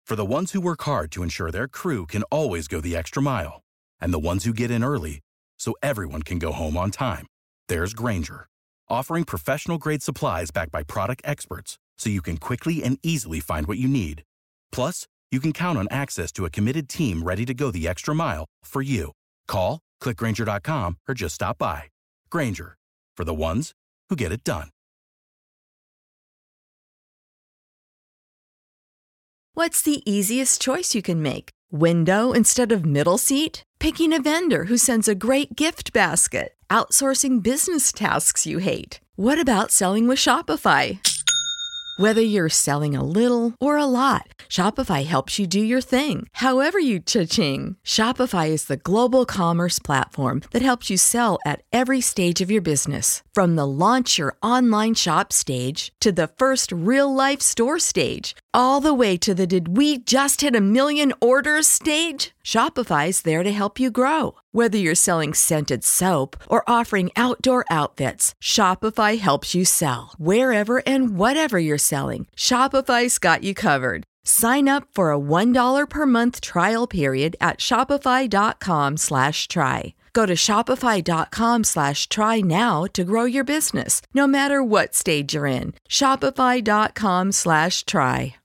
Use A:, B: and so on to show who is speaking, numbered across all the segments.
A: For the ones who work hard to ensure their crew can always go the extra mile, and the ones who get in early so everyone can go home on time, there's Grainger, offering professional-grade supplies backed by product experts so you can quickly and easily find what you need. Plus, you can count on access to a committed team ready to go the extra mile for you. Call, click Grainger.com, or just stop by. Grainger, for the ones who get it done.
B: What's the easiest choice you can make? Window instead of middle seat? Picking a vendor who sends a great gift basket? Outsourcing business tasks you hate? What about selling with Shopify? Whether you're selling a little or a lot, Shopify helps you do your thing, however you cha-ching. Shopify is the global commerce platform that helps you sell at every stage of your business. From the launch your online shop stage to the first real-life store stage, all the way to the did we just hit a million orders stage. Shopify's there to help you grow. Whether you're selling scented soap or offering outdoor outfits, Shopify helps you sell. Wherever and whatever you're selling, Shopify's got you covered. Sign up for a $1 per month trial period at shopify.com/try. Go to shopify.com/try now to grow your business, no matter what stage you're in. Shopify.com/try.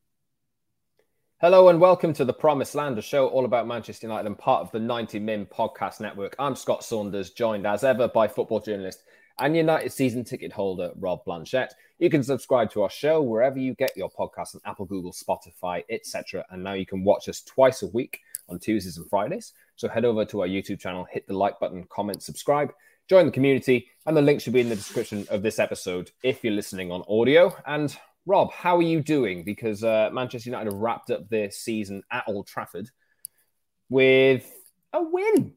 C: Hello and welcome to The Promised Land, a show all about Manchester United and part of the 90 Min podcast network. I'm Scott Saunders, joined as ever by football journalist and United season ticket holder Rob Blanchette. You can subscribe to our show wherever you get your podcasts on Apple, Google, Spotify, etc. And now you can watch us twice a week on Tuesdays and Fridays. So head over to our YouTube channel, hit the like button, comment, subscribe, join the community, and the link should be in the description of this episode if you're listening on audio. And Rob, how are you doing? Because Manchester United have wrapped up their season at Old Trafford with a win.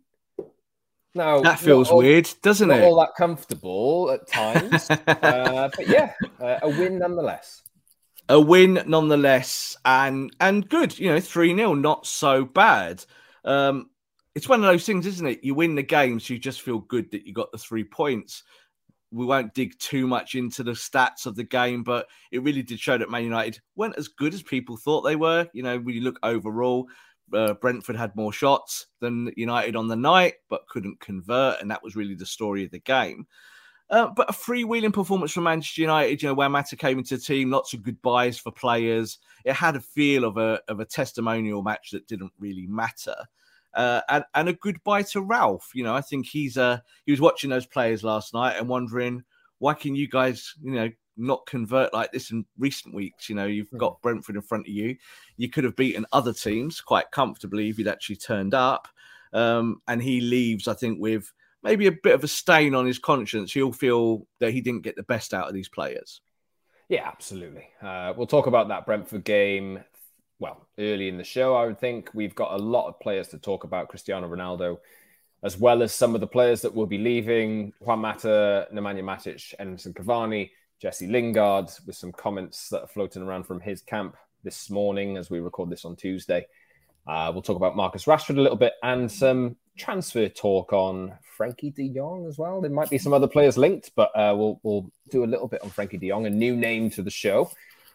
C: Now,
D: that feels weird, doesn't
C: not
D: it?
C: All that comfortable at times. But yeah, a win nonetheless.
D: A win nonetheless, and good. 3-0, not so bad. It's one of those things, isn't it? You win the game, so you just feel good that you got the 3 points. We won't dig too much into the stats of the game, but it really did show that Man United weren't as good as people thought they were. When you look overall, Brentford had more shots than United on the night, but couldn't convert, and that was really the story of the game. But a freewheeling performance from Manchester United, where Mata came into the team, lots of goodbyes for players. It had a feel of a testimonial match that didn't really matter. And a goodbye to Ralph. I think he was watching those players last night and wondering, why can you guys, not convert like this in recent weeks? You've got Brentford in front of you. You could have beaten other teams quite comfortably if you'd actually turned up. And he leaves, I think, with maybe a bit of a stain on his conscience. He'll feel that he didn't get the best out of these players.
C: Yeah, absolutely. We'll talk about that Brentford game. Well, early in the show, I would think. We've got a lot of players to talk about. Cristiano Ronaldo, as well as some of the players that will be leaving. Juan Mata, Nemanja Matic, Edinson Cavani, Jesse Lingard, with some comments that are floating around from his camp this morning as we record this on Tuesday. We'll talk about Marcus Rashford a little bit and some transfer talk on Frankie de Jong as well. There might be some other players linked, but we'll do a little bit on Frankie de Jong, a new name to the show.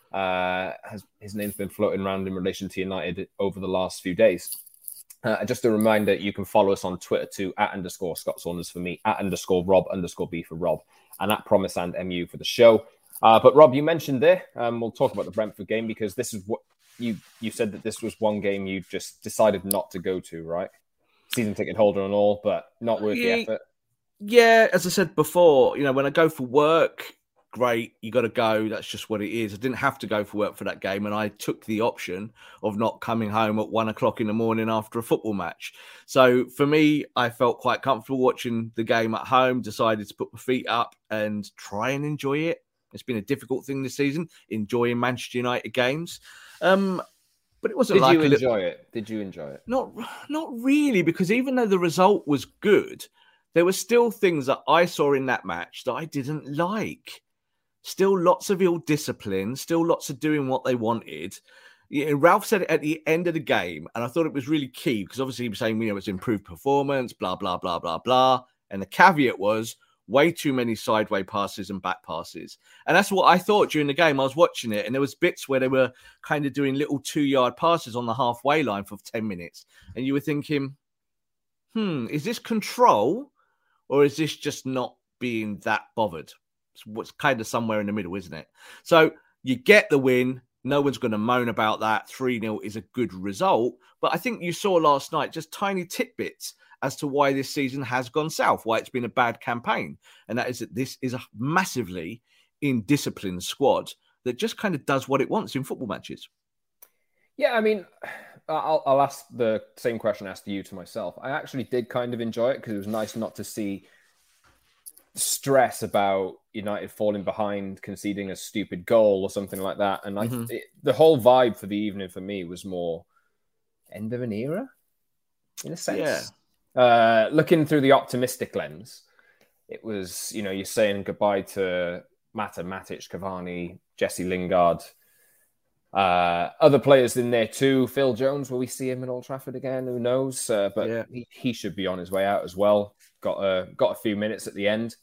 C: His name's been floating around in relation to United over the last few days. Just a reminder, you can follow us on Twitter too, @_Scott Saunders for me, @_Rob_B for Rob, and @Promise and MU for the show. But Rob, you mentioned there, we'll talk about the Brentford game because this is what you said that this was one game you just decided not to go to, right? Season ticket holder and all, but not worth the effort.
D: Yeah, as I said before, when I go for work, great, you got to go. That's just what it is. I didn't have to go for work for that game, and I took the option of not coming home at 1 o'clock in the morning after a football match. So for me, I felt quite comfortable watching the game at home, decided to put my feet up and try and enjoy it. It's been a difficult thing this season, enjoying Manchester United games. But it wasn't like...
C: Did you enjoy it?
D: Not really, because even though the result was good, there were still things that I saw in that match that I didn't like. Still lots of ill discipline, still lots of doing what they wanted. Ralph said it at the end of the game, and I thought it was really key because obviously he was saying, it's improved performance, blah, blah, blah, blah, blah. And the caveat was, way too many sideways passes and back passes. And that's what I thought during the game. I was watching it, and there was bits where they were kind of doing little 2-yard passes on the halfway line for 10 minutes. And you were thinking, is this control, or is this just not being that bothered? It's what's kind of somewhere in the middle, isn't it? So you get the win. No one's going to moan about that. 3-0 is a good result. But I think you saw last night just tiny tidbits as to why this season has gone south, why it's been a bad campaign. And that is that this is a massively indisciplined squad that just kind of does what it wants in football matches.
C: Yeah, I mean, I'll ask the same question I asked you to myself. I actually did kind of enjoy it because it was nice not to see stress about United falling behind, conceding a stupid goal or something like that. And the whole vibe for the evening for me was more end of an era, in a sense. Yeah. Looking through the optimistic lens, it was, you're saying goodbye to Mata, Matic, Cavani, Jesse Lingard, other players in there too. Phil Jones, will we see him at Old Trafford again? Who knows? But he should be on his way out as well. Got a few minutes at the end.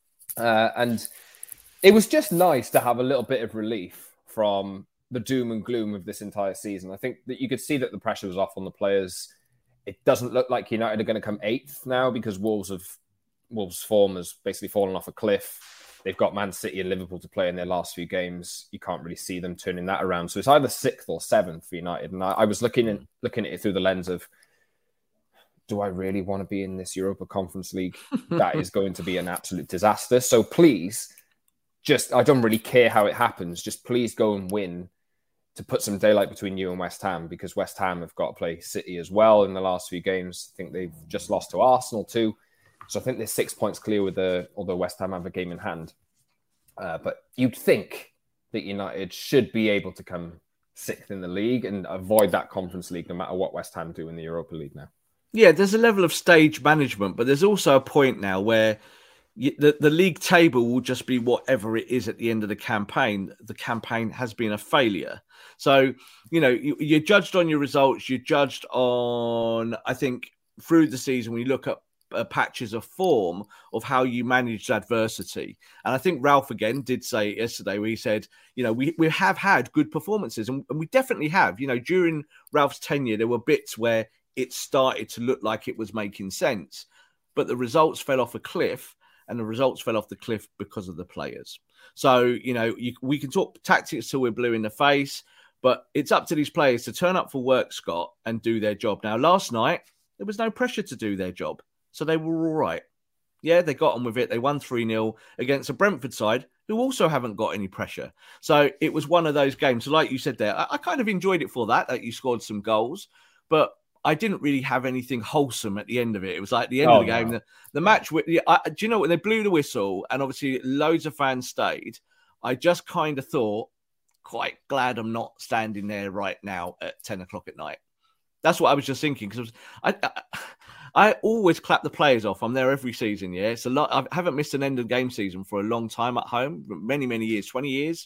C: And it was just nice to have a little bit of relief from the doom and gloom of this entire season. I think that you could see that the pressure was off on the players. It doesn't look like United are going to come 8th now because Wolves' form has basically fallen off a cliff. They've got Man City and Liverpool to play in their last few games. You can't really see them turning that around. So it's either 6th or 7th for United. And I was looking at it through the lens of, do I really want to be in this Europa Conference League? That is going to be an absolute disaster. So please, I don't really care how it happens. Just please go and win to put some daylight between you and West Ham, because West Ham have got to play City as well in the last few games. I think they've just lost to Arsenal too. So I think they're 6 points clear although West Ham have a game in hand. But you'd think that United should be able to come 6th in the league and avoid that Conference League no matter what West Ham do in the Europa League now.
D: Yeah, there's a level of stage management, but there's also a point now where the league table will just be whatever it is at the end of the campaign. The campaign has been a failure. So, you're judged on your results. You're judged on, I think, through the season, when you look at patches of form of how you managed adversity. And I think Ralph again did say yesterday, where he said, we have had good performances, and we definitely have. During Ralph's tenure, there were bits where it started to look like it was making sense, but the results fell off a cliff, and the results fell off the cliff because of the players. So, we can talk tactics till we're blue in the face, but it's up to these players to turn up for work, Scott, and do their job. Now, last night, there was no pressure to do their job, so they were all right. Yeah, they got on with it. They won 3-0 against a Brentford side who also haven't got any pressure. So it was one of those games. So like you said there, I kind of enjoyed it for that you scored some goals, but I didn't really have anything wholesome at the end of it. It was like the end of the game. No. The match, do you know when they blew the whistle and obviously loads of fans stayed, I just kind of thought, quite glad I'm not standing there right now at 10 o'clock at night. That's what I was just thinking, because I always clap the players off. I'm there every season, yeah. It's a lot. I haven't missed an end of game season for a long time at home, many, many years, 20 years.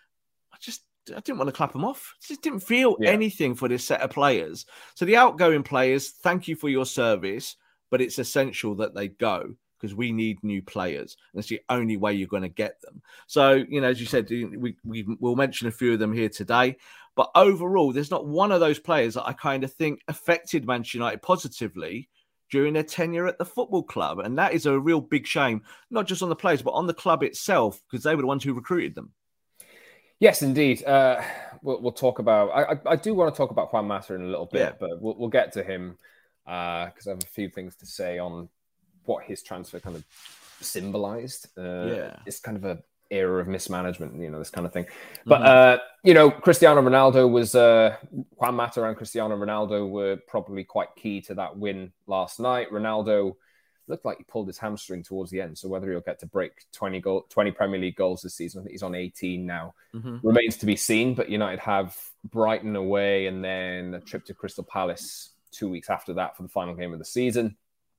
D: I didn't want to clap them off. I just didn't feel anything for this set of players. So the outgoing players, thank you for your service, but it's essential that they go because we need new players. And that's the only way you're going to get them. So, as you said, we'll mention a few of them here today. But overall, there's not one of those players that I kind of think affected Manchester United positively during their tenure at the football club. And that is a real big shame, not just on the players, but on the club itself, because they were the ones who recruited them.
C: Yes, indeed. We'll talk about... I do want to talk about Juan Mata in a little bit, but we'll get to him because I have a few things to say on what his transfer kind of symbolized. It's kind of a era of mismanagement, this kind of thing. But, Cristiano Ronaldo was... Juan Mata and Cristiano Ronaldo were probably quite key to that win last night. Ronaldo looked like he pulled his hamstring towards the end. So whether he'll get to break 20 Premier League goals this season, I think he's on 18 now, remains to be seen. But United have Brighton away and then a trip to Crystal Palace 2 weeks after that for the final game of the season.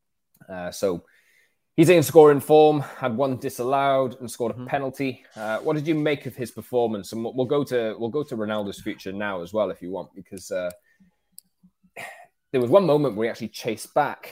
C: So he's in scoring form, had one disallowed and scored a penalty. What did you make of his performance? And we'll go to Ronaldo's future now as well, if you want, because there was one moment where he actually chased back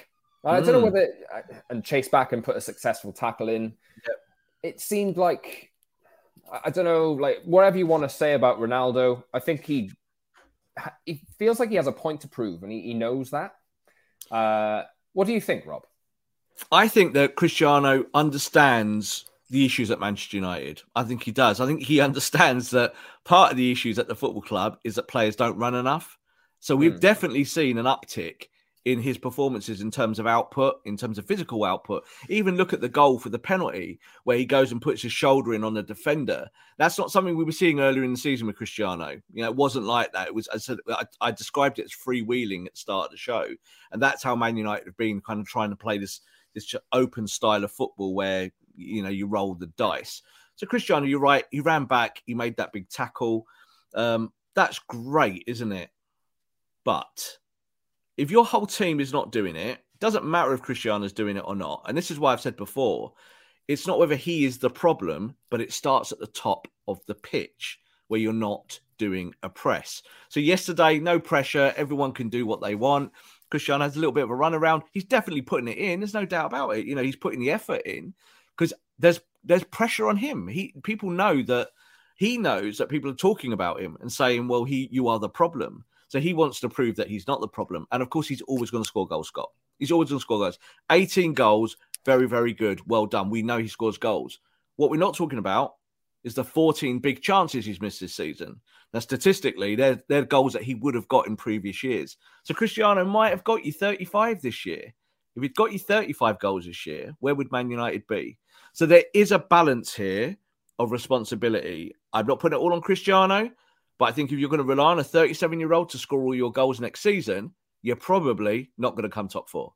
C: I don't know whether, and chase back and put a successful tackle in.
D: Yep.
C: It seemed like, I don't know, like whatever you want to say about Ronaldo, I think he feels like he has a point to prove, and he knows that. What do you think, Rob?
D: I think that Cristiano understands the issues at Manchester United. I think he does. I think he understands that part of the issues at the football club is that players don't run enough. So we've definitely seen an uptick in his performances in terms of output, in terms of physical output. Even look at the goal for the penalty where he goes and puts his shoulder in on the defender. That's not something we were seeing earlier in the season with Cristiano. You know, it wasn't like that. It was, I described it as freewheeling at the start of the show. And that's how Man United have been kind of trying to play this open style of football where, you know, you roll the dice. So Cristiano, you're right. He ran back. He made that big tackle. That's great, isn't it? But if your whole team is not doing it, doesn't matter if Cristiano's doing it or not. And this is why I've said before, it's not whether he is the problem, but it starts at the top of the pitch where you're not doing a press. So yesterday, no pressure. Everyone can do what they want. Cristiano has a little bit of a run around. He's definitely putting it in. There's no doubt about it. You know, he's putting the effort in because there's pressure on him. People know that he knows that people are talking about him and saying, well, you are the problem. So he wants to prove that he's not the problem. And of course, he's always going to score goals, Scott. He's always going to score goals. 18 goals, very, very good. Well done. We know he scores goals. What we're not talking about is the 14 big chances he's missed this season. Now, statistically, they're goals that he would have got in previous years. So Cristiano might have got you 35 this year. If he'd got you 35 goals this year, where would Man United be? So there is a balance here of responsibility. I'm not putting it all on Cristiano, but I think if you're going to rely on a 37-year-old to score all your goals next season, you're probably not going to come top four.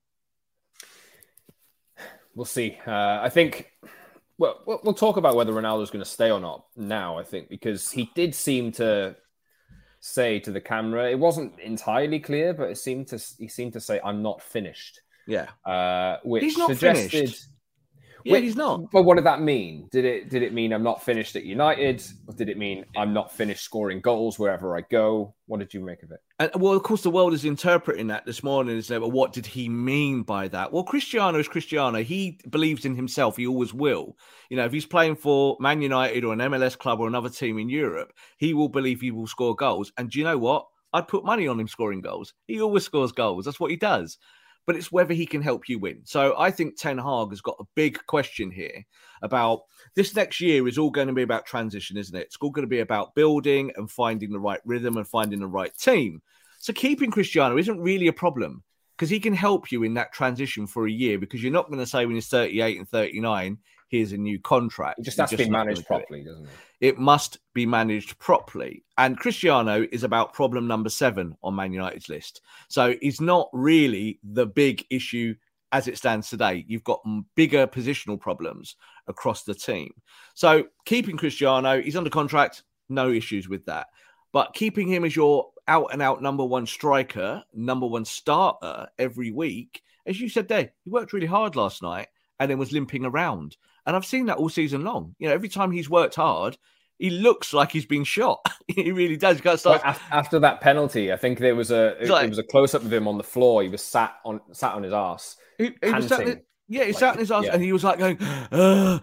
C: We'll see. I think, well, we'll talk about whether Ronaldo's going to stay or not now, I think, because he did seem to say to the camera, it wasn't entirely clear, but he seemed to say, I'm not finished.
D: Yeah.
C: Which
D: he's not
C: suggested...
D: finished. Yeah, he's not.
C: But what did that mean? Did it mean I'm not finished at United? Or did it mean I'm not finished scoring goals wherever I go? What did you make of it?
D: And, well, of course, the world is interpreting that this morning. Is well, what did he mean by that? Well, Cristiano is Cristiano. He believes in himself. He always will. You know, if he's playing for Man United or an MLS club or another team in Europe, he will believe he will score goals. And do you know what? I'd put money on him scoring goals. He always scores goals. That's what he does. But it's whether he can help you win. So I think Ten Hag has got a big question here about this next year is all going to be about transition, isn't it? It's all going to be about building and finding the right rhythm and finding the right team. So keeping Cristiano isn't really a problem because he can help you in that transition for a year because you're not going to say when he's 38 and 39, here's a new contract.
C: It just has to be managed properly, doesn't it?
D: It must be managed properly. And Cristiano is about problem number 7 on Man United's list. So he's not really the big issue as it stands today. You've got bigger positional problems across the team. So keeping Cristiano, he's under contract, no issues with that. But keeping him as your out-and-out number one striker, number one starter every week, as you said there, he worked really hard last night and then was limping around. And I've seen that all season long. You know, every time he's worked hard, he looks like he's been shot. He really does.
C: After that penalty, I think there was a close-up of him on the floor. He was sat on his arse.
D: He was sat in his arse, and he was like going, and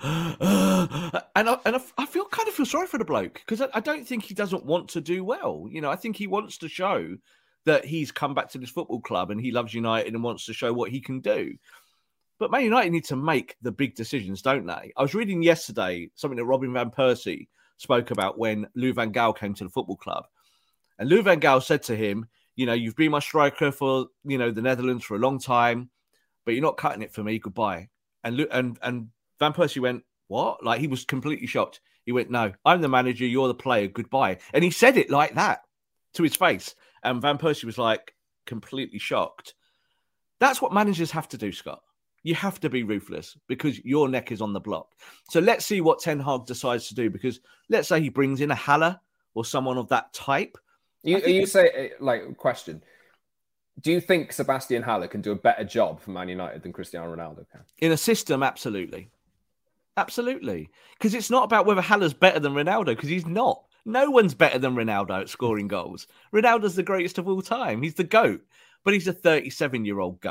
D: I feel sorry for the bloke because I don't think he doesn't want to do well. You know, I think he wants to show that he's come back to this football club and he loves United and wants to show what he can do. But Man United need to make the big decisions, don't they? I was reading yesterday something that Robin van Persie spoke about when Lou van Gaal came to the football club. And Lou van Gaal said to him, you know, you've been my striker for, you know, the Netherlands for a long time, but you're not cutting it for me. Goodbye. And Van Persie went, what? Like, he was completely shocked. He went, no, I'm the manager. You're the player. Goodbye. And he said it like that to his face. And Van Persie was like completely shocked. That's what managers have to do, Scott. You have to be ruthless because your neck is on the block. So let's see what Ten Hag decides to do because let's say he brings in a Haller or someone of that type.
C: Question. Do you think Sebastian Haller can do a better job for Man United than Cristiano Ronaldo can? In
D: a system, absolutely. Absolutely. Because it's not about whether Haller's better than Ronaldo because he's not. No one's better than Ronaldo at scoring goals. Ronaldo's the greatest of all time. He's the GOAT, but he's a 37-year-old GOAT.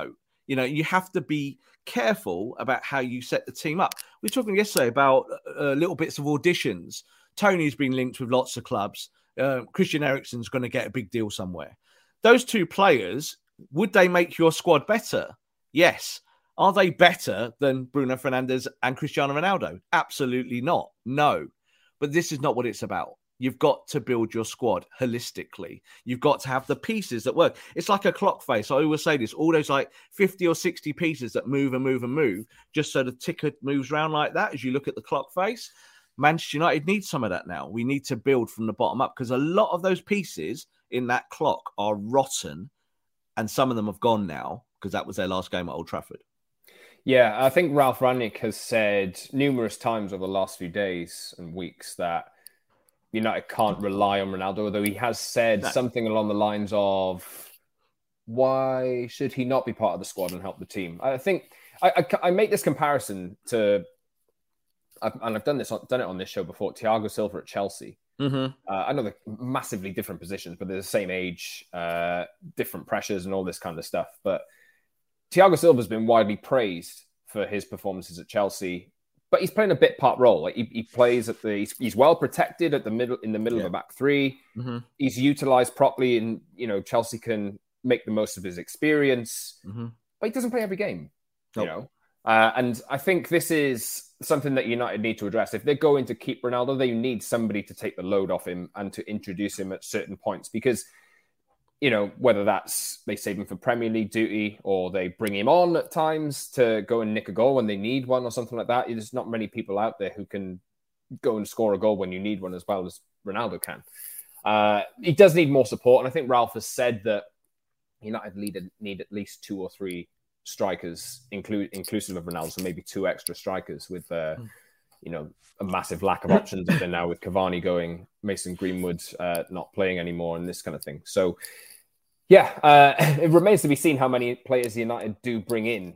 D: You know, you have to be careful about how you set the team up. We were talking yesterday about little bits of auditions. Tony's been linked with lots of clubs. Christian Eriksen's going to get a big deal somewhere. Those two players, would they make your squad better? Yes. Are they better than Bruno Fernandes and Cristiano Ronaldo? Absolutely not. No. But this is not what it's about. You've got to build your squad holistically. You've got to have the pieces that work. It's like a clock face. I always say this, all those like 50 or 60 pieces that move and move and move, just so the ticker moves around like that as you look at the clock face. Manchester United needs some of that now. We need to build from the bottom up because a lot of those pieces in that clock are rotten and some of them have gone now because that was their last game at Old Trafford.
C: Yeah, I think Ralf Rangnick has said numerous times over the last few days and weeks that United can't rely on Ronaldo, although he has said something along the lines of, why should he not be part of the squad and help the team? I think I make this comparison to, and I've done it on this show before, Thiago Silva at Chelsea. Mm-hmm. I know they're massively different positions, but they're the same age, different pressures and all this kind of stuff. But Thiago Silva has been widely praised for his performances at Chelsea, but he's playing a bit part role. Like he plays at he's well protected in the middle of a back three. Mm-hmm. He's utilized properly, and Chelsea can make the most of his experience. Mm-hmm. But he doesn't play every game, and I think this is something that United need to address. If they're going to keep Ronaldo, they need somebody to take the load off him and to introduce him at certain points because, whether that's they save him for Premier League duty or they bring him on at times to go and nick a goal when they need one or something like that. There's not many people out there who can go and score a goal when you need one as well as Ronaldo can. He does need more support. And I think Ralph has said that United need at least 2 or 3 strikers, inclusive of Ronaldo, so maybe 2 extra strikers with, a massive lack of options up there now with Cavani going, Mason Greenwood not playing anymore and this kind of thing. So, it remains to be seen how many players United do bring in.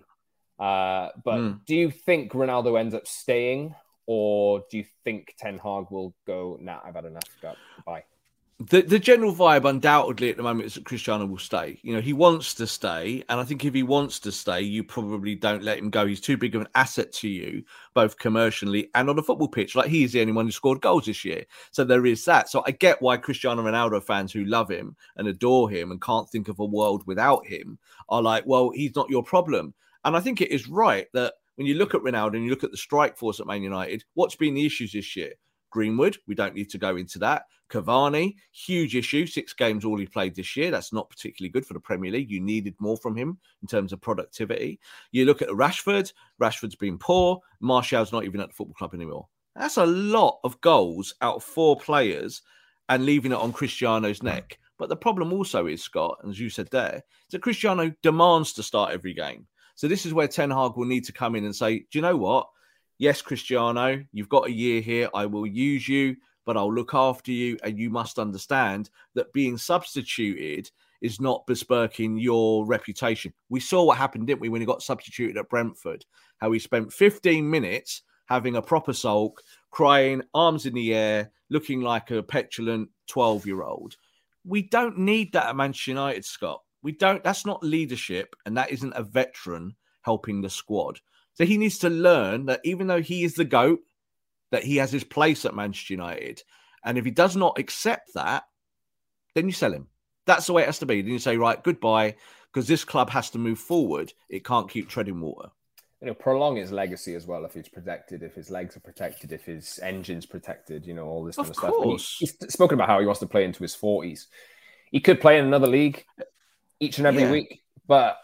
C: But do you think Ronaldo ends up staying, or do you think Ten Hag will go, nah, I've had enough, bye?
D: The general vibe undoubtedly at the moment is that Cristiano will stay. He wants to stay. And I think if he wants to stay, you probably don't let him go. He's too big of an asset to you, both commercially and on the football pitch. Like, he's the only one who scored goals this year. So there is that. So I get why Cristiano Ronaldo fans who love him and adore him and can't think of a world without him are like, well, he's not your problem. And I think it is right that when you look at Ronaldo and you look at the strike force at Man United, what's been the issues this year? Greenwood, we don't need to go into that. Cavani, huge issue. 6 games all he played this year. That's not particularly good for the Premier League. You needed more from him in terms of productivity. You look at Rashford. Rashford's been poor. Martial's not even at the football club anymore. That's a lot of goals out of 4 players and leaving it on Cristiano's neck. But the problem also is, Scott, as you said there, is that Cristiano demands to start every game. So this is where Ten Hag will need to come in and say, do you know what? Yes, Cristiano, you've got a year here. I will use you, but I'll look after you. And you must understand that being substituted is not besmirching your reputation. We saw what happened, didn't we, when he got substituted at Brentford, how he spent 15 minutes having a proper sulk, crying, arms in the air, looking like a petulant 12-year-old. We don't need that at Manchester United, Scott. We don't. That's not leadership, and that isn't a veteran helping the squad. So he needs to learn that even though he is the GOAT, that he has his place at Manchester United. And if he does not accept that, then you sell him. That's the way it has to be. Then you say, right, goodbye, because this club has to move forward. It can't keep treading water.
C: Prolong his legacy as well if he's protected, if his legs are protected, if his engine's protected, all this kind of stuff. He's spoken about how he wants to play into his 40s. He could play in another league each and every week, but,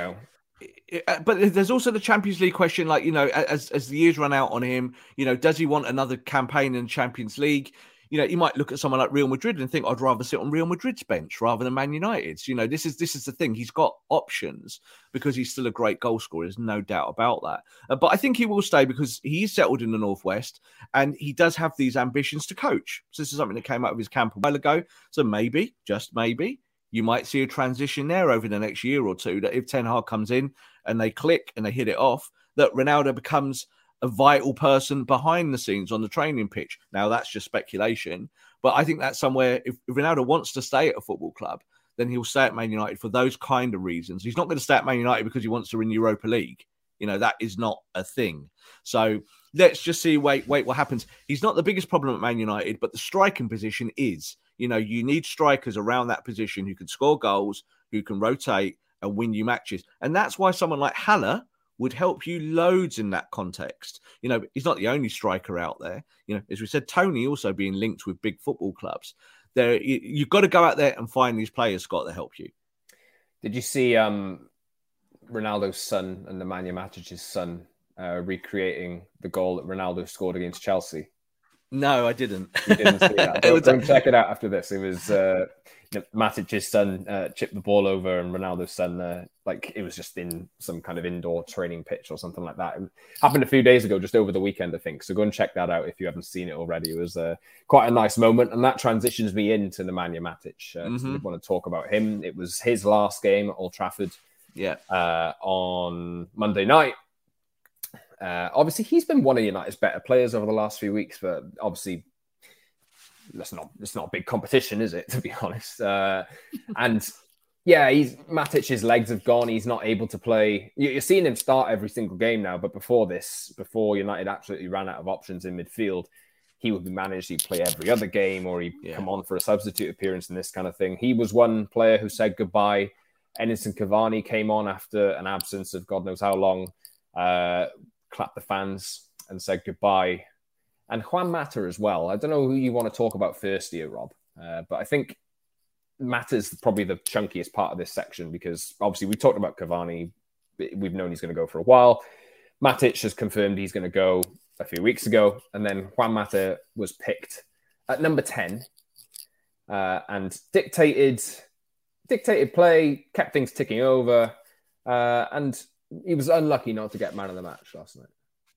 D: But there's also the Champions League question, like, as the years run out on him, does he want another campaign in Champions League? You might look at someone like Real Madrid and think, I'd rather sit on Real Madrid's bench rather than Man United's. This is the thing. He's got options because he's still a great goal scorer. There's no doubt about that. But I think he will stay because he's settled in the Northwest and he does have these ambitions to coach. So this is something that came out of his camp a while ago. So maybe, just maybe, you might see a transition there over the next year or two, that if Ten Hag comes in and they click and they hit it off, that Ronaldo becomes a vital person behind the scenes on the training pitch. Now, that's just speculation, but I think that's somewhere, if Ronaldo wants to stay at a football club, then he'll stay at Man United for those kind of reasons. He's not going to stay at Man United because he wants to win Europa League. That is not a thing. So let's just see, wait what happens. He's not the biggest problem at Man United, but the striking position is. You need strikers around that position who can score goals, who can rotate and win you matches. And that's why someone like Haller would help you loads in that context. He's not the only striker out there. As we said, Tony also being linked with big football clubs. You've got to go out there and find these players, Scott, that help you.
C: Did you see Ronaldo's son and Nemanja Matic's son recreating the goal that Ronaldo scored against Chelsea?
D: No, I didn't.
C: You didn't see that? Don't check it out after this. It was Matic's son chipped the ball over, and Ronaldo's son, it was just in some kind of indoor training pitch or something like that. It happened a few days ago, just over the weekend, I think. So go and check that out if you haven't seen it already. It was quite a nice moment, and that transitions me into Nemanja Matic. So we want to talk about him. It was his last game at Old Trafford on Monday night. Obviously, he's been one of United's better players over the last few weeks, but obviously, it's not a big competition, is it? To be honest, Matic's legs have gone. He's not able to play. You're seeing him start every single game now, but before United absolutely ran out of options in midfield, he would be managed. He'd play every other game, or he'd come on for a substitute appearance and this kind of thing. He was one player who said goodbye. Edinson Cavani came on after an absence of God knows how long. Clapped the fans and said goodbye. And Juan Mata as well. I don't know who you want to talk about first here, Rob, but I think Mata's probably the chunkiest part of this section, because obviously we talked about Cavani. We've known he's going to go for a while. Matic has confirmed he's going to go a few weeks ago. And then Juan Mata was picked at number 10 and dictated play, kept things ticking over, and he was unlucky not to get man of the match last night.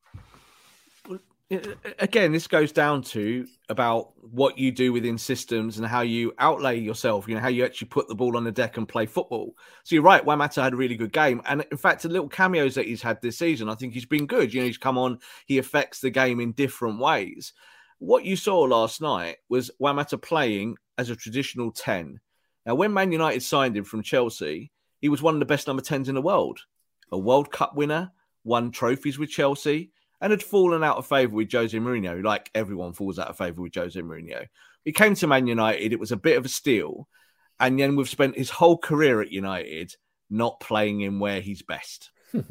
D: Again, this goes down to about what you do within systems and how you outlay yourself, how you actually put the ball on the deck and play football. So you're right, Juan Mata had a really good game. And in fact, the little cameos that he's had this season, I think he's been good. He's come on, he affects the game in different ways. What you saw last night was Juan Mata playing as a traditional 10. Now, when Man United signed him from Chelsea, he was one of the best number 10s in the world. A World Cup winner, won trophies with Chelsea, and had fallen out of favour with Jose Mourinho, like everyone falls out of favour with Jose Mourinho. He came to Man United, it was a bit of a steal, and then we've spent his whole career at United not playing him where he's best.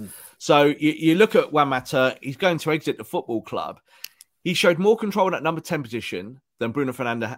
D: So you look at Juan Mata, he's going to exit the football club. He showed more control in that number 10 position than Bruno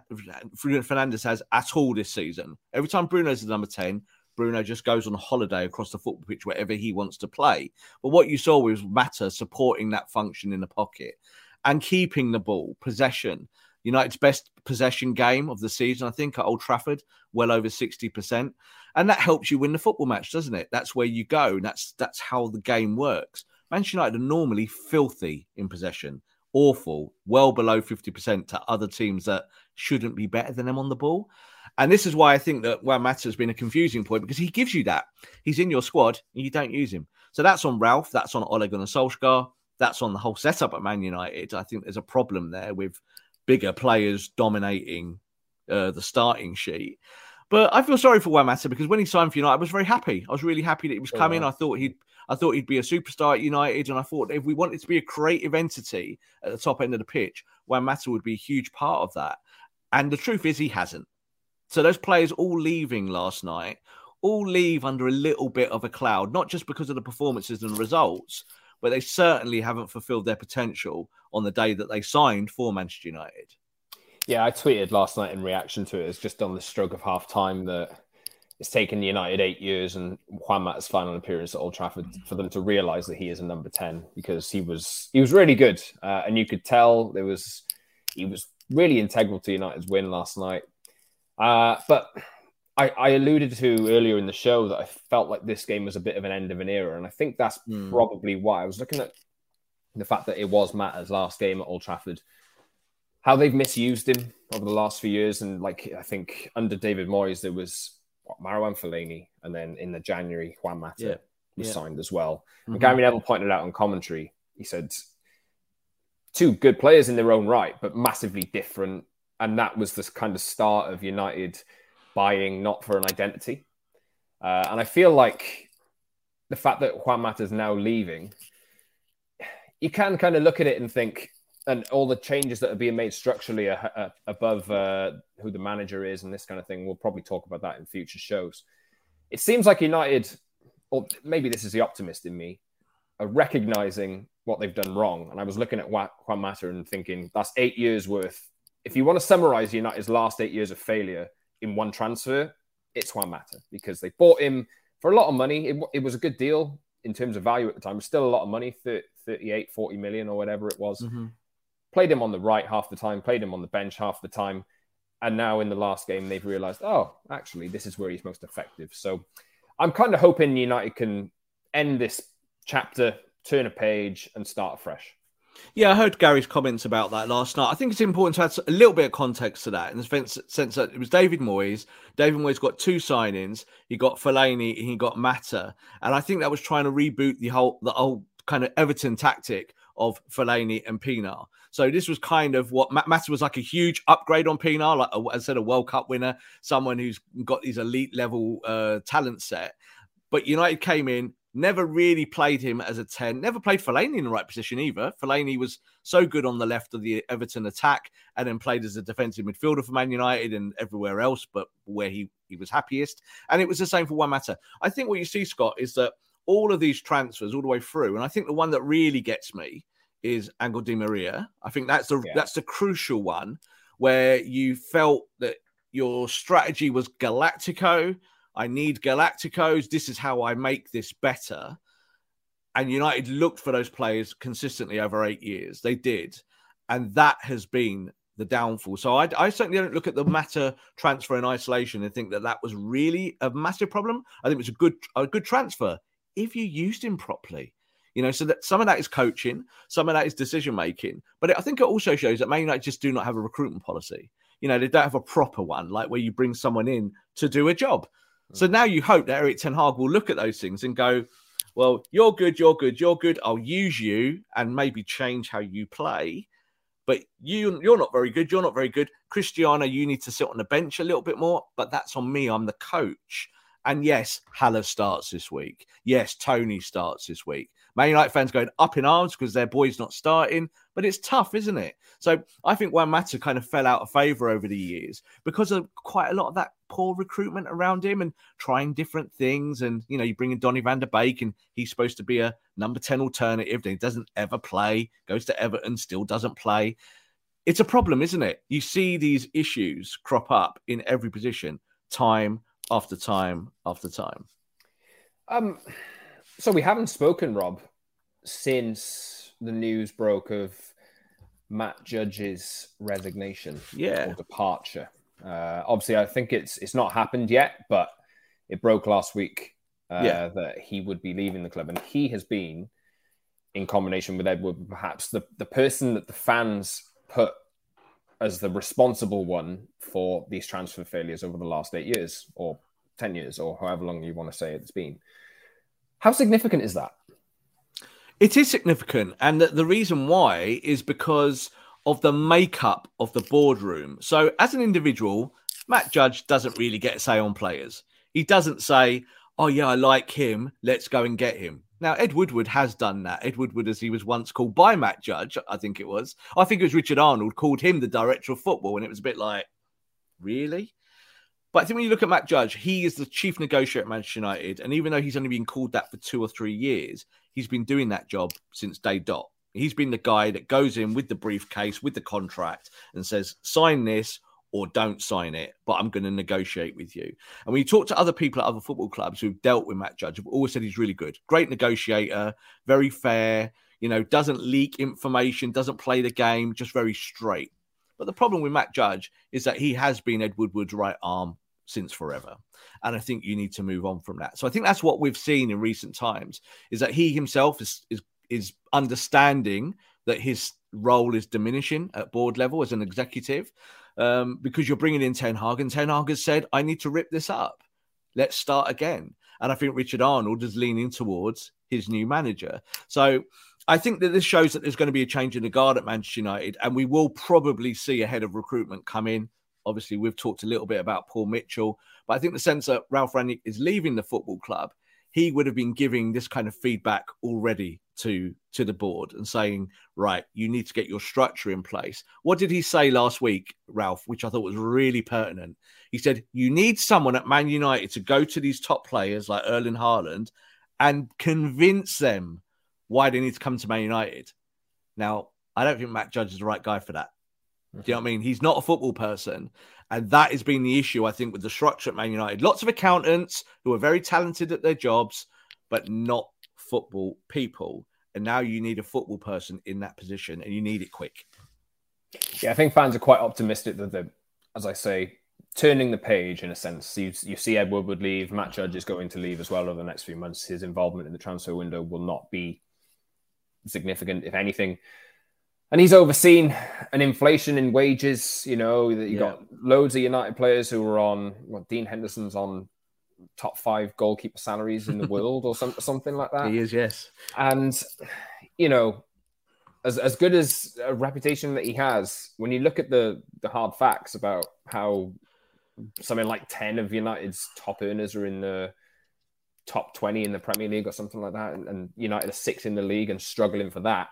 D: Fernandes has at all this season. Every time Bruno's the number 10, Bruno just goes on a holiday across the football pitch wherever he wants to play. But what you saw was Mata supporting that function in the pocket and keeping the ball, possession. United's best possession game of the season, I think, at Old Trafford, well over 60%. And that helps you win the football match, doesn't it? That's where you go. That's how the game works. Manchester United are normally filthy in possession, awful, well below 50% to other teams that shouldn't be better than them on the ball. And this is why I think that Juan Mata has been a confusing point, because he gives you that. He's in your squad and you don't use him. So that's on Ralph. That's on Ole Gunnar Solskjaer. That's on the whole setup at Man United. I think there's a problem there with bigger players dominating the starting sheet. But I feel sorry for Juan Mata, because when he signed for United, I was very happy. I was really happy that he was coming. I thought he'd be a superstar at United. And I thought if we wanted to be a creative entity at the top end of the pitch, Juan Mata would be a huge part of that. And the truth is he hasn't. So those players all leaving last night, all leave under a little bit of a cloud, not just because of the performances and the results, but they certainly haven't fulfilled their potential on the day that they signed for Manchester United.
C: Yeah, I tweeted last night in reaction to it. It's just on the stroke of half time that it's taken United 8 years and Juan Mata's final appearance at Old Trafford for them to realise that he is a number 10, because he was really good. And you could tell he was really integral to United's win last night. But I alluded to earlier in the show that I felt like this game was a bit of an end of an era. And I think that's probably why. I was looking at the fact that it was Mata's last game at Old Trafford, how they've misused him over the last few years. And I think under David Moyes, there was Marouane Fellaini. And then in the January, Juan Mata was signed as well. Mm-hmm. And Gary Neville pointed out on commentary, he said, two good players in their own right, but massively different. And that was the kind of start of United buying, not for an identity. And I feel like the fact that Juan Mata is now leaving, you can kind of look at it and think, and all the changes that are being made structurally above who the manager is and this kind of thing. We'll probably talk about that in future shows. It seems like United, or maybe this is the optimist in me, are recognizing what they've done wrong. And I was looking at Juan Mata and thinking, that's 8 years worth. If you want to summarize United's last 8 years of failure in one transfer, it's Juan Mata, because they bought him for a lot of money. It was a good deal in terms of value at the time. It was still a lot of money, 38, 40 million or whatever it was. Mm-hmm. Played him on the right half the time, played him on the bench half the time. And now in the last game, they've realized, oh, actually, this is where he's most effective. So I'm kind of hoping United can end this chapter, turn a page and start afresh.
D: Yeah, I heard Gary's comments about that last night. I think it's important to add a little bit of context to that in the sense that it was David Moyes. David Moyes got 2 signings. He got Fellaini and he got Mata. And I think that was trying to reboot the whole kind of Everton tactic of Fellaini and Pienaar. So this was kind of what Mata was like, a huge upgrade on Pienaar, like I said, a World Cup winner, someone who's got these elite level talent set. But United came in, never really played him as a 10, never played Fellaini in the right position either. Fellaini was so good on the left of the Everton attack and then played as a defensive midfielder for Man United and everywhere else, but where he was happiest. And it was the same for Juan Mata. I think what you see, Scott, is that all of these transfers all the way through, and I think the one that really gets me is Angel Di Maria. I think that's the crucial one where you felt that your strategy was Galactico. I need Galacticos. This is how I make this better. And United looked for those players consistently over 8 years. They did. And that has been the downfall. So I certainly don't look at the Mata transfer in isolation and think that that was really a massive problem. I think it was a good transfer if you used him properly. You know, so that some of that is coaching, some of that is decision-making. But I think it also shows that Man United just do not have a recruitment policy. You know, they don't have a proper one, like where you bring someone in to do a job. So now you hope that Erik ten Hag will look at those things and go, well, you're good. I'll use you and maybe change how you play. But you're not very good. Cristiano, you need to sit on the bench a little bit more. But that's on me. I'm the coach. And yes, Haller starts this week. Yes, Tony starts this week. Man United fans going up in arms because their boy's not starting. But it's tough, isn't it? So I think Juan Mata kind of fell out of favour over the years because of quite a lot of that poor recruitment around him and trying different things. And, you know, you bring in Donny van der Beek and he's supposed to be a number 10 alternative. Then he doesn't ever play, goes to Everton, still doesn't play. It's a problem, isn't it? You see these issues crop up in every position, time after time after time.
C: So we haven't spoken, Rob, since the news broke of Matt Judge's resignation or departure. Obviously, I think it's not happened yet, but it broke last week that he would be leaving the club. And he has been, in combination with Ed Woodward, perhaps the person that the fans put as the responsible one for these transfer failures over the last 8 years or 10 years or however long you want to say it's been. How significant is that?
D: It is significant. And the reason why is because of the makeup of the boardroom. So as an individual, Matt Judge doesn't really get a say on players. He doesn't say, oh, yeah, I like him. Let's go and get him. Now, Ed Woodward has done that. Ed Woodward, as he was once called by Matt Judge, I think it was Richard Arnold called him the director of football. And it was a bit like, really? But I think when you look at Matt Judge, he is the chief negotiator at Manchester United. And even though he's only been called that for 2 or 3 years, he's been doing that job since day dot. He's been the guy that goes in with the briefcase, with the contract and says, sign this or don't sign it, but I'm going to negotiate with you. And when you talk to other people at other football clubs who've dealt with Matt Judge, have always said he's really good. Great negotiator, very fair, you know, doesn't leak information, doesn't play the game, just very straight. But the problem with Matt Judge is that he has been Ed Woodward's right arm since forever. And I think you need to move on from that. So I think that's what we've seen in recent times, is that he himself is understanding that his role is diminishing at board level as an executive, because you're bringing in Ten Hag, and Ten Hag has said, I need to rip this up. Let's start again. And I think Richard Arnold is leaning towards his new manager. So I think that this shows that there's going to be a change in the guard at Manchester United, and we will probably see a head of recruitment come in Obviously, we've talked a little bit about Paul Mitchell, but I think the sense that Ralf Rangnick is leaving the football club, he would have been giving this kind of feedback already to the board and saying, right, you need to get your structure in place. What did he say last week, Ralf, which I thought was really pertinent? He said, you need someone at Man United to go to these top players like Erling Haaland and convince them why they need to come to Man United. Now, I don't think Matt Judge is the right guy for that. Do you know what I mean? He's not a football person. And that has been the issue, I think, with the structure at Man United. Lots of accountants who are very talented at their jobs, but not football people. And now you need a football person in that position, and you need it quick.
C: Yeah, I think fans are quite optimistic that they're, as I say, turning the page in a sense. You see Ed Woodward leave. Matt Judge is going to leave as well over the next few months. His involvement in the transfer window will not be significant, if anything. And he's overseen an inflation in wages. You know, you got loads of United players who are on, Dean Henderson's on top 5 goalkeeper salaries in the world or something like that.
D: He is, yes.
C: And, you know, as good as a reputation that he has, when you look at the hard facts about how something like 10 of United's top earners are in the top 20 in the Premier League or something like that, and United are 6th in the league and struggling for that,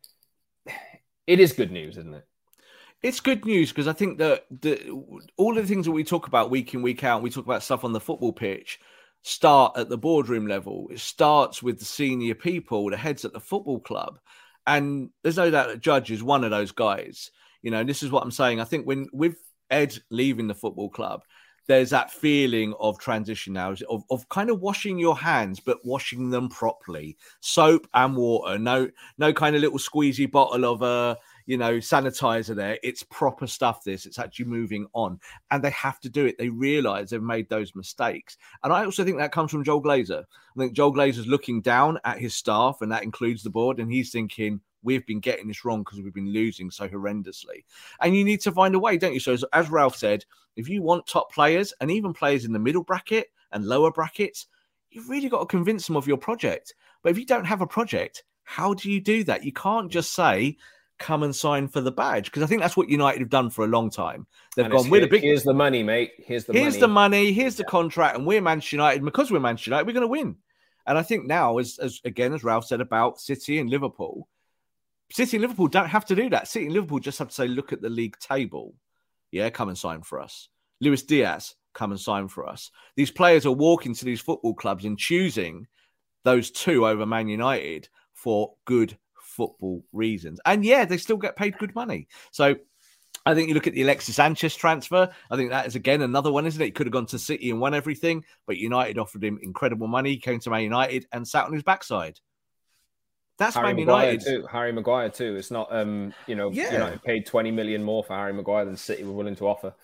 C: it is good news, isn't it?
D: It's good news because I think that all of the things that we talk about week in, week out, we talk about stuff on the football pitch, start at the boardroom level. It starts with the senior people, the heads at the football club. And there's no doubt that Judge is one of those guys. You know, this is what I'm saying. I think when with Ed leaving the football club, there's that feeling of transition now, of kind of washing your hands, but washing them properly. Soap and water, no kind of little squeezy bottle of sanitizer there. It's proper stuff, this. It's actually moving on. And they have to do it. They realise they've made those mistakes. And I also think that comes from Joel Glazer. I think Joel Glazer's looking down at his staff, and that includes the board, and he's thinking, we've been getting this wrong because we've been losing so horrendously. And you need to find a way, don't you? So as Ralf said, if you want top players and even players in the middle bracket and lower brackets, you've really got to convince them of your project. But if you don't have a project, how do you do that? You can't just say, come and sign for the badge. Because I think that's what United have done for a long time. They've gone, we're the big...
C: Here's the money, mate. Here's the
D: money. Here's the contract. And we're Manchester United. And because we're Manchester United, we're going to win. And I think now, as Ralf said about City and Liverpool, City and Liverpool don't have to do that. City and Liverpool just have to say, look at the league table. Yeah, come and sign for us. Luis Diaz, come and sign for us. These players are walking to these football clubs and choosing those two over Man United for good football reasons. And yeah, they still get paid good money. So I think you look at the Alexis Sanchez transfer. I think that is, again, another one, isn't it? He could have gone to City and won everything, but United offered him incredible money. He came to Man United and sat on his backside. That's Man United.
C: Harry Maguire too. It's not, United paid 20 million more for Harry Maguire than City were willing to offer.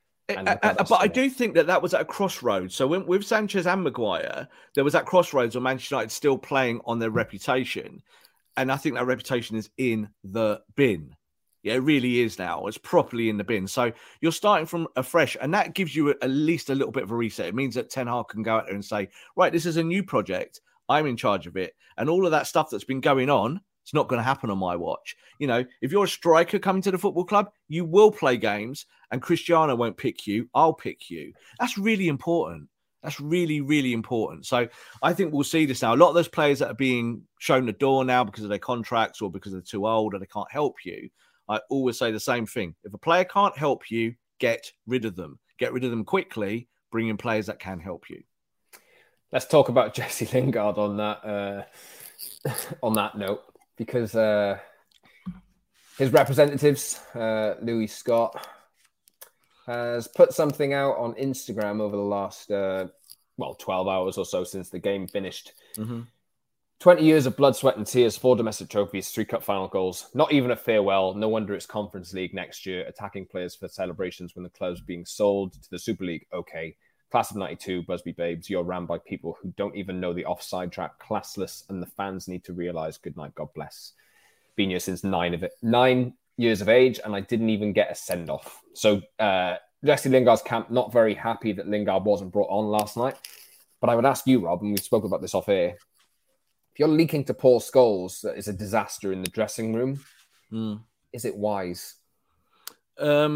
D: But I do think that was at a crossroads. So with Sanchez and Maguire, there was that crossroads where Manchester United still playing on their reputation. And I think that reputation is in the bin. Yeah, it really is now. It's properly in the bin. So you're starting from afresh, and that gives you at least a little bit of a reset. It means that Ten Hag can go out there and say, right, this is a new project. I'm in charge of it. And all of that stuff that's been going on, it's not going to happen on my watch. You know, if you're a striker coming to the football club, you will play games and Cristiano won't pick you. I'll pick you. That's really important. That's really, really important. So I think we'll see this now. A lot of those players that are being shown the door now because of their contracts or because they're too old or they can't help you, I always say the same thing. If a player can't help you, get rid of them. Get rid of them quickly. Bring in players that can help you.
C: Let's talk about Jesse Lingard on that note, because his representatives, Louis Scott, has put something out on Instagram over the last 12 hours or so since the game finished. Mm-hmm. 20 years of blood, sweat and tears, 4 domestic trophies, 3 cup final goals, not even a farewell. No wonder it's Conference League next year, attacking players for celebrations when the club's being sold to the Super League. Okay. Class of 92, Busby Babes, you're ran by people who don't even know the offside track, classless, and the fans need to realise, good night, God bless. Been here since 9 years of age, and I didn't even get a send-off. So Jesse Lingard's camp, not very happy that Lingard wasn't brought on last night. But I would ask you, Rob, and we spoke about this off air, if you're leaking to Paul Scholes that is a disaster in the dressing room, is it wise?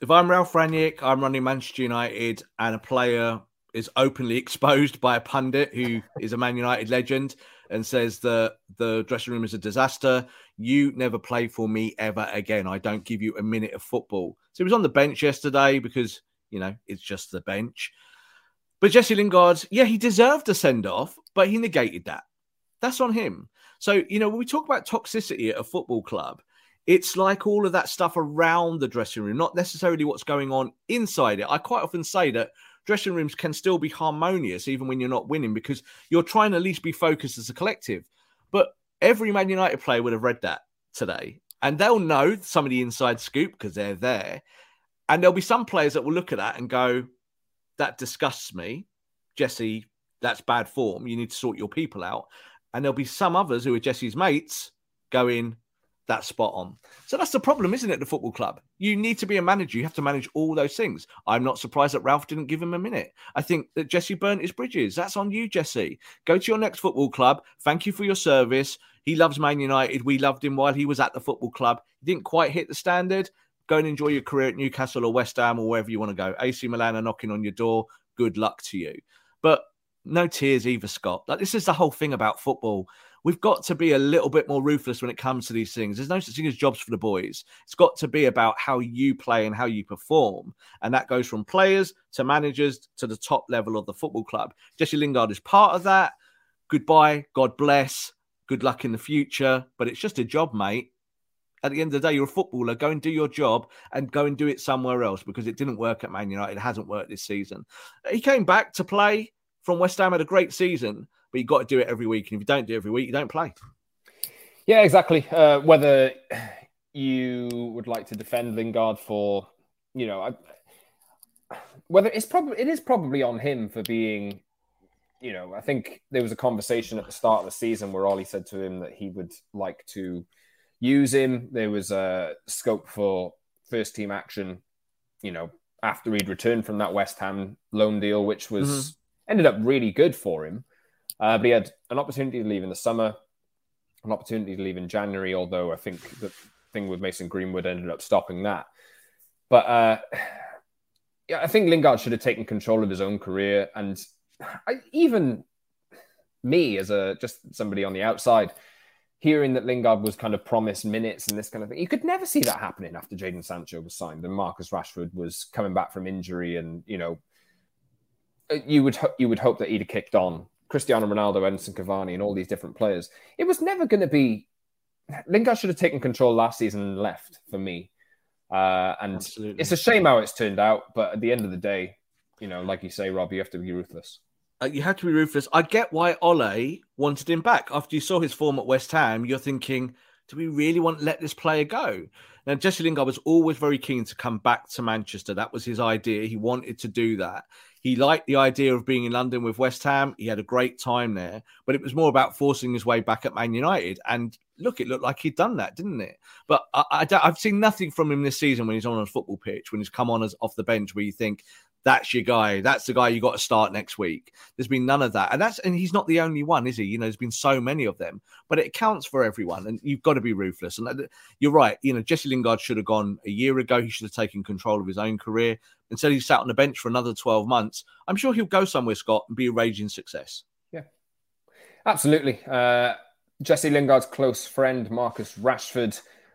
D: if I'm Ralph Rangnick, I'm running Manchester United, and a player is openly exposed by a pundit who is a Man United legend and says that the dressing room is a disaster, you never play for me ever again. I don't give you a minute of football. So he was on the bench yesterday because, it's just the bench. But Jesse Lingard, he deserved a send-off, but he negated that. That's on him. So, when we talk about toxicity at a football club, it's like all of that stuff around the dressing room, not necessarily what's going on inside it. I quite often say that dressing rooms can still be harmonious even when you're not winning because you're trying to at least be focused as a collective. But every Man United player would have read that today. And they'll know some of the inside scoop because they're there. And there'll be some players that will look at that and go, that disgusts me. Jesse, that's bad form. You need to sort your people out. And there'll be some others who are Jesse's mates going, that's spot on. So that's the problem, isn't it, the football club? You need to be a manager. You have to manage all those things. I'm not surprised that Ralph didn't give him a minute. I think that Jesse burnt his bridges. That's on you, Jesse. Go to your next football club. Thank you for your service. He loves Man United. We loved him while he was at the football club. He didn't quite hit the standard. Go and enjoy your career at Newcastle or West Ham or wherever you want to go. AC Milan are knocking on your door. Good luck to you. But no tears either, Scott. This is the whole thing about football. We've got to be a little bit more ruthless when it comes to these things. There's no such thing as jobs for the boys. It's got to be about how you play and how you perform. And that goes from players to managers to the top level of the football club. Jesse Lingard is part of that. Goodbye. God bless. Good luck in the future. But it's just a job, mate. At the end of the day, you're a footballer. Go and do your job and go and do it somewhere else because it didn't work at Man United. It hasn't worked this season. He came back to play from West Ham, had a great season. But you've got to do it every week. And if you don't do it every week, you don't play.
C: Yeah, exactly. Whether you would like to defend Lingard for, whether it is probably on him for being, I think there was a conversation at the start of the season where Ollie said to him that he would like to use him. There was a scope for first team action, after he'd returned from that West Ham loan deal, which was ended up really good for him. But he had an opportunity to leave in the summer, an opportunity to leave in January, although I think the thing with Mason Greenwood ended up stopping that. But I think Lingard should have taken control of his own career. And even me, as just somebody on the outside, hearing that Lingard was kind of promised minutes and this kind of thing, you could never see that happening after Jadon Sancho was signed and Marcus Rashford was coming back from injury. And, you would hope that he'd have kicked on. Cristiano Ronaldo, Edinson Cavani, and all these different players. It was never going to be... Lingard should have taken control last season and left, for me. And Absolutely. It's a shame how it's turned out, but at the end of the day, like you say, Rob, you have to be ruthless.
D: You have to be ruthless. I get why Ole wanted him back. After you saw his form at West Ham, you're thinking, do we really want to let this player go? Now, Jesse Lingard was always very keen to come back to Manchester. That was his idea. He wanted to do that. He liked the idea of being in London with West Ham. He had a great time there, but it was more about forcing his way back at Man United. And look, it looked like he'd done that, didn't it? But I've seen nothing from him this season when he's on a football pitch, when he's come on as off the bench, where you think, that's your guy. That's the guy you got to start next week. There's been none of that. And he's not the only one, is he? There's been so many of them, but it counts for everyone. And you've got to be ruthless. And you're right. Jesse Lingard should have gone a year ago. He should have taken control of his own career. Instead, he sat on the bench for another 12 months. I'm sure he'll go somewhere, Scott, and be a raging success.
C: Yeah, absolutely. Jesse Lingard's close friend, Marcus Rashford,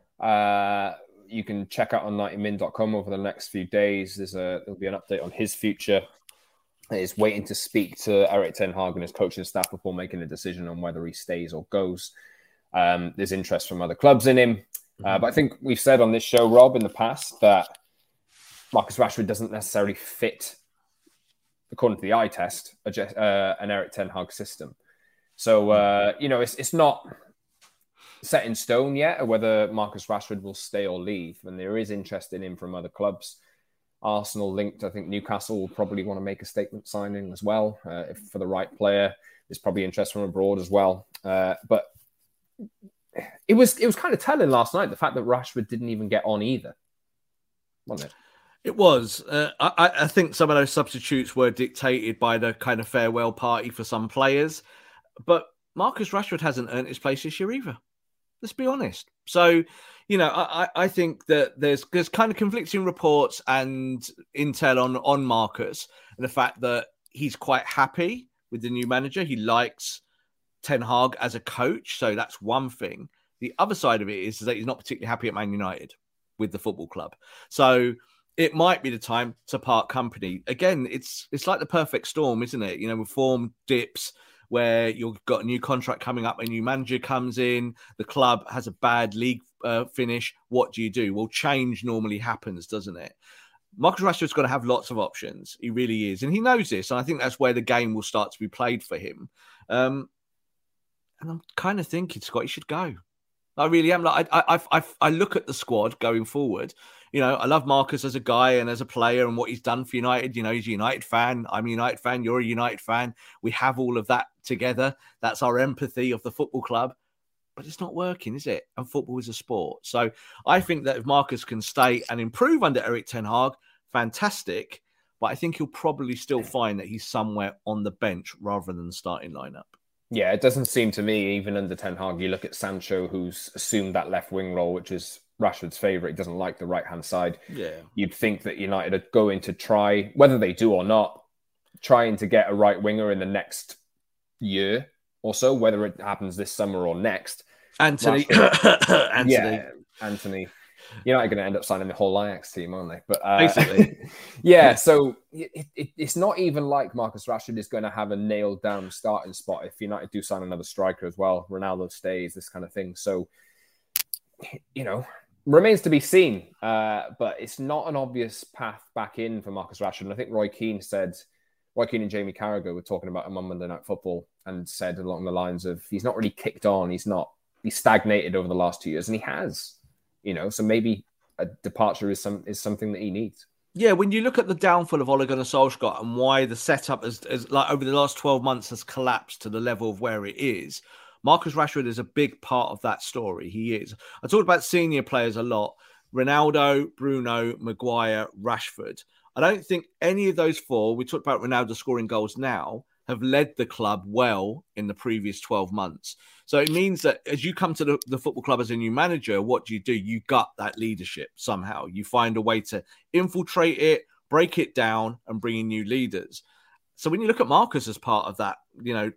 C: you can check out on 90min.com over the next few days. There'll be an update on his future. He's waiting to speak to Erik ten Hag and his coaching staff before making a decision on whether he stays or goes. There's interest from other clubs in him. But I think we've said on this show, Rob, in the past that Marcus Rashford doesn't necessarily fit, according to the eye test, an Erik ten Hag system. So, it's not set in stone yet whether Marcus Rashford will stay or leave. And there is interest in him from other clubs. Arsenal linked. I think Newcastle will probably want to make a statement signing as well. If for the right player, there's probably interest from abroad as well. But it was kind of telling last night, the fact that Rashford didn't even get on either. Wasn't it?
D: It was. I think some of those substitutes were dictated by the kind of farewell party for some players. But Marcus Rashford hasn't earned his place this year either. Let's be honest. So, I think that there's kind of conflicting reports and intel on Marcus, and the fact that he's quite happy with the new manager. He likes Ten Hag as a coach, so that's one thing. The other side of it is that he's not particularly happy at Man United with the football club. So it might be the time to part company. Again, it's like the perfect storm, isn't it? With form dips, where you've got a new contract coming up, a new manager comes in, the club has a bad league finish. What do? Well, change normally happens, doesn't it? Marcus Rashford's going to have lots of options. He really is. And he knows this. And I think that's where the game will start to be played for him. And I'm kind of thinking, Scott, he should go. I really am. Like, I look at the squad going forward. I love Marcus as a guy and as a player and what he's done for United. He's a United fan. I'm a United fan. You're a United fan. We have all of that together. That's our empathy of the football club. But it's not working, is it? And football is a sport. So I think that if Marcus can stay and improve under Erik ten Hag, fantastic. But I think he'll probably still find that he's somewhere on the bench rather than the starting lineup.
C: Yeah, it doesn't seem to me, even under Ten Hag, you look at Sancho, who's assumed that left wing role, which is Rashford's favourite. He doesn't like the right-hand side.
D: Yeah.
C: You'd think that United are going to try, whether they do or not, trying to get a right winger in the next year or so, whether it happens this summer or next.
D: Anthony.
C: Yeah, Anthony. You're not going to end up signing the whole Ajax team, aren't they? But
D: basically,
C: yeah. So it's not even like Marcus Rashford is going to have a nailed down starting spot if United do sign another striker as well. Ronaldo stays, this kind of thing. So remains to be seen. But it's not an obvious path back in for Marcus Rashford. And I think Roy Keane and Jamie Carragher were talking about him on Monday Night Football and said along the lines of he's not really kicked on. He's stagnated over the last 2 years, and he has. So maybe a departure is something that he needs.
D: Yeah, when you look at the downfall of Ole Gunnar Solskjaer and why the setup has like over the last 12 months has collapsed to the level of where it is, Marcus Rashford is a big part of that story. He is. I talked about senior players a lot. Ronaldo, Bruno, Maguire, Rashford. I don't think any of those four, we talked about Ronaldo scoring goals now, have led the club well in the previous 12 months. So it means that as you come to the football club as a new manager, what do? You gut that leadership somehow. You find a way to infiltrate it, break it down, and bring in new leaders. So when you look at Marcus as part of that,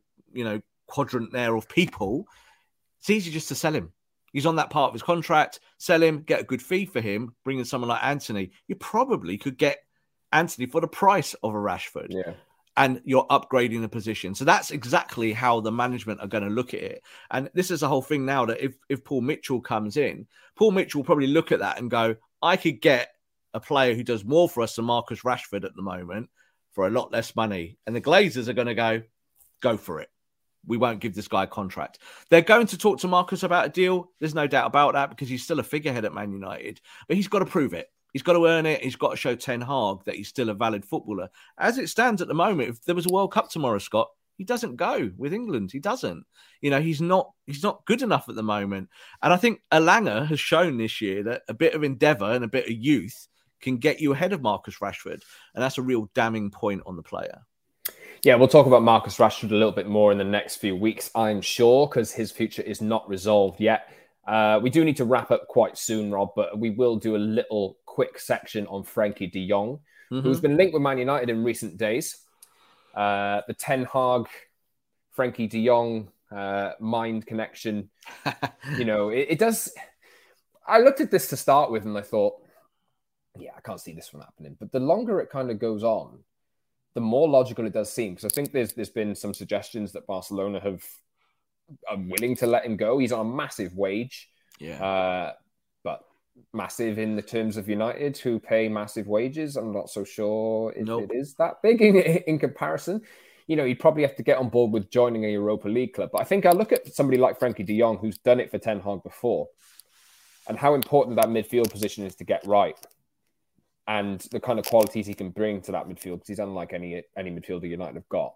D: quadrant there of people, it's easy just to sell him. He's on that part of his contract, sell him, get a good fee for him, bring in someone like Anthony. You probably could get Anthony for the price of a Rashford.
C: Yeah.
D: And you're upgrading the position. So that's exactly how the management are going to look at it. And this is the whole thing now that if Paul Mitchell comes in, Paul Mitchell will probably look at that and go, I could get a player who does more for us than Marcus Rashford at the moment for a lot less money. And the Glazers are going to go for it. We won't give this guy a contract. They're going to talk to Marcus about a deal. There's no doubt about that because he's still a figurehead at Man United. But he's got to prove it. He's got to earn it. He's got to show Ten Hag that he's still a valid footballer. As it stands at the moment, if there was a World Cup tomorrow, Scott, he doesn't go with England. He doesn't. He's not good enough at the moment. And I think Elanga has shown this year that a bit of endeavour and a bit of youth can get you ahead of Marcus Rashford. And that's a real damning point on the player.
C: Yeah, we'll talk about Marcus Rashford a little bit more in the next few weeks, I'm sure, because his future is not resolved yet. We do need to wrap up quite soon, Rob, but we will do a little quick section on Frankie de Jong, who's been linked with Man United in recent days. The Ten Hag, Frankie de Jong mind connection. It does. I looked at this to start with and I thought, yeah, I can't see this one happening. But the longer it kind of goes on, the more logical it does seem. Because I think there's been some suggestions that Barcelona are willing to let him go. He's on a massive wage.
D: Yeah.
C: But massive in the terms of United, who pay massive wages. I'm not so sure if it is that big in comparison. You'd probably have to get on board with joining a Europa League club. But I think I look at somebody like Frankie de Jong, who's done it for Ten Hag before, and how important that midfield position is to get right. And the kind of qualities he can bring to that midfield, because he's unlike any midfielder United have got.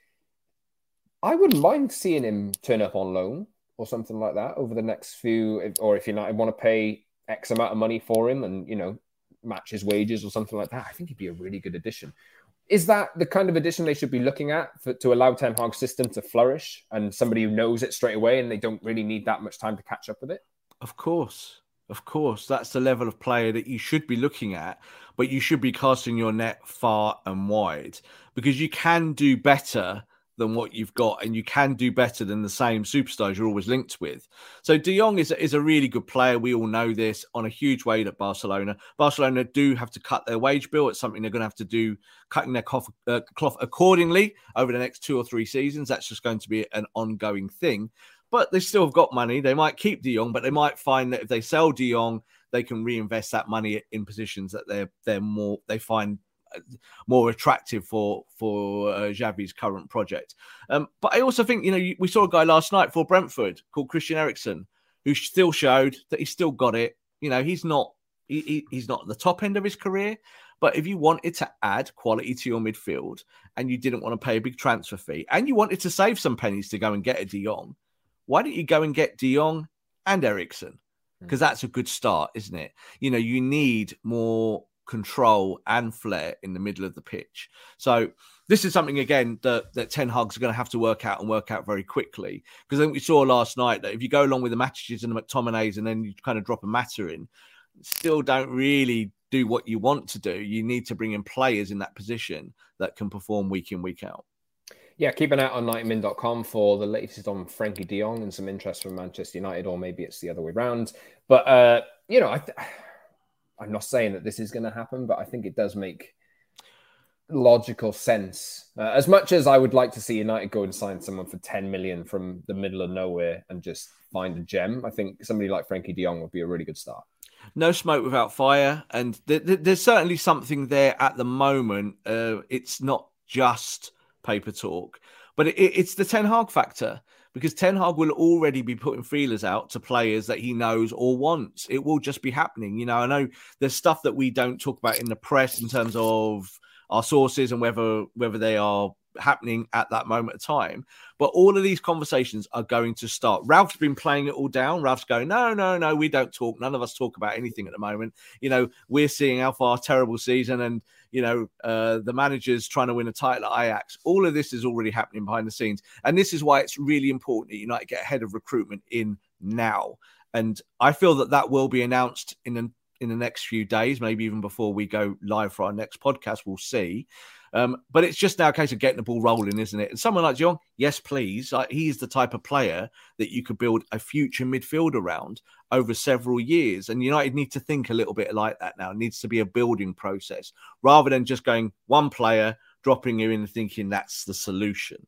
C: I wouldn't mind seeing him turn up on loan or something like that over the next few, or if United want to pay X amount of money for him and, match his wages or something like that, I think he'd be a really good addition. Is that the kind of addition they should be looking at to allow Ten Hag's system to flourish, and somebody who knows it straight away and they don't really need that much time to catch up with it?
D: Of course. That's the level of player that you should be looking at, but you should be casting your net far and wide, because you can do better than what you've got, and you can do better than the same superstars you're always linked with. So De Jong is a really good player. We all know this, on a huge wage at Barcelona. Barcelona do have to cut their wage bill. It's something they're going to have to do, cutting their cloth accordingly over the next 2 or 3 seasons. That's just going to be an ongoing thing. But they still have got money. They might keep De Jong, but they might find that if they sell De Jong, they can reinvest that money in positions that they find more attractive for Xavi's current project. But I also think, we saw a guy last night for Brentford called Christian Eriksen, who still showed that he's still got it. He's not at the top end of his career, but if you wanted to add quality to your midfield and you didn't want to pay a big transfer fee and you wanted to save some pennies to go and get a De Jong, why don't you go and get De Jong and Eriksen? Because that's a good start, isn't it? You need more control and flair in the middle of the pitch. So this is something, again, that Ten Hag's going to have to work out very quickly. Because I think we saw last night that if you go along with the Matches and the McTominays and then you kind of drop a Mata in, still don't really do what you want to do. You need to bring in players in that position that can perform week in, week out.
C: Yeah, keep an eye on 90min.com for the latest on Frenkie de Jong and some interest from Manchester United, or maybe it's the other way around. But, I'm not saying that this is going to happen, but I think it does make logical sense. As much as I would like to see United go and sign someone for 10 million from the middle of nowhere and just find a gem, I think somebody like Frenkie de Jong would be a really good start.
D: No smoke without fire. And there's certainly something there at the moment. It's not just paper talk, but it's the Ten Hag factor, because Ten Hag will already be putting feelers out to players that he knows or wants. It will just be happening. I know there's stuff that we don't talk about in the press in terms of our sources and whether they are happening at that moment of time, but all of these conversations are going to start. Ralph's been playing it all down. Ralph's going, no, we don't talk. None of us talk about anything at the moment. We're seeing Alpha's terrible season, and the manager's trying to win a title at Ajax. All of this is already happening behind the scenes, and this is why it's really important that United get ahead of recruitment in now. And I feel that will be announced in the next few days, maybe even before we go live for our next podcast. We'll see. But it's just now a case of getting the ball rolling, isn't it? And someone like De Jong, yes, please. He's the type of player that you could build a future midfield around over several years. And United need to think a little bit like that now. It needs to be a building process rather than just going one player, dropping you in and thinking that's the solution.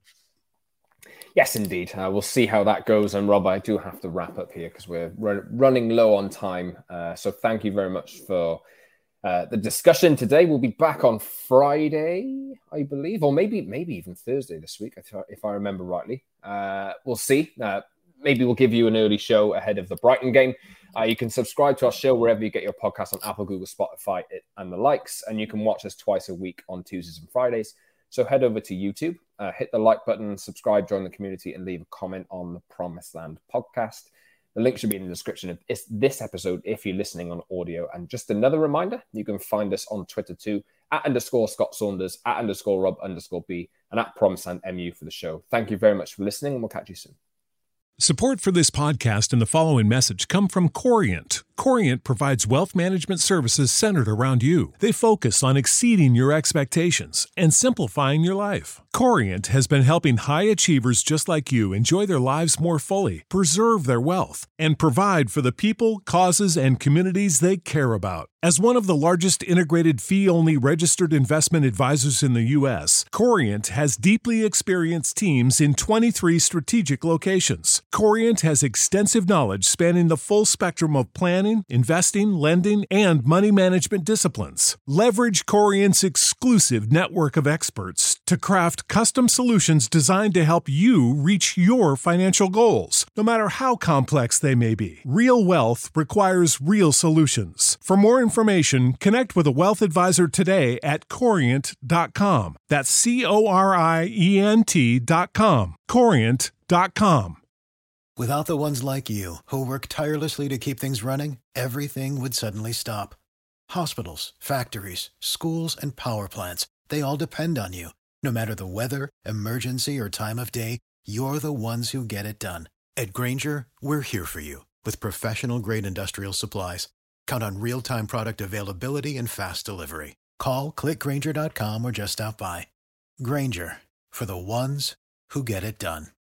C: Yes, indeed. We'll see how that goes. And Rob, I do have to wrap up here because we're running low on time. So thank you very much for the discussion today. We'll be back on Friday, I believe, or maybe even Thursday this week, if I remember rightly. We'll see. Maybe we'll give you an early show ahead of the Brighton game. You can subscribe to our show wherever you get your podcasts on Apple, Google, Spotify, and the likes. And you can watch us twice a week on Tuesdays and Fridays. So head over to YouTube, hit the like button, subscribe, join the community, and leave a comment on the Promised Land podcast. The link should be in the description of this episode if you're listening on audio. And just another reminder, you can find us on Twitter too, @_Scott Saunders, @_Rob_B, and @PromiseLandMU for the show. Thank you very much for listening, and we'll catch you soon.
E: Support for this podcast and the following message come from Corient. Corient provides wealth management services centered around you. They focus on exceeding your expectations and simplifying your life. Corient has been helping high achievers just like you enjoy their lives more fully, preserve their wealth, and provide for the people, causes, and communities they care about. As one of the largest integrated fee-only registered investment advisors in the U.S., Corient has deeply experienced teams in 23 strategic locations. Corient has extensive knowledge spanning the full spectrum of planning, investing, lending, and money management disciplines. Leverage Corient's exclusive network of experts to craft custom solutions designed to help you reach your financial goals, no matter how complex they may be. Real wealth requires real solutions. For more information, connect with a wealth advisor today at Corient.com. That's Corient.com. Corient.com.
F: Without the ones like you, who work tirelessly to keep things running, everything would suddenly stop. Hospitals, factories, schools, and power plants, They all depend on you. No matter the weather, emergency, or time of day, you're the ones who get it done. At Grainger, we're here for you with professional-grade industrial supplies. Count on real-time product availability and fast delivery. Call, click Grainger.com, or just stop by. Grainger, for the ones who get it done.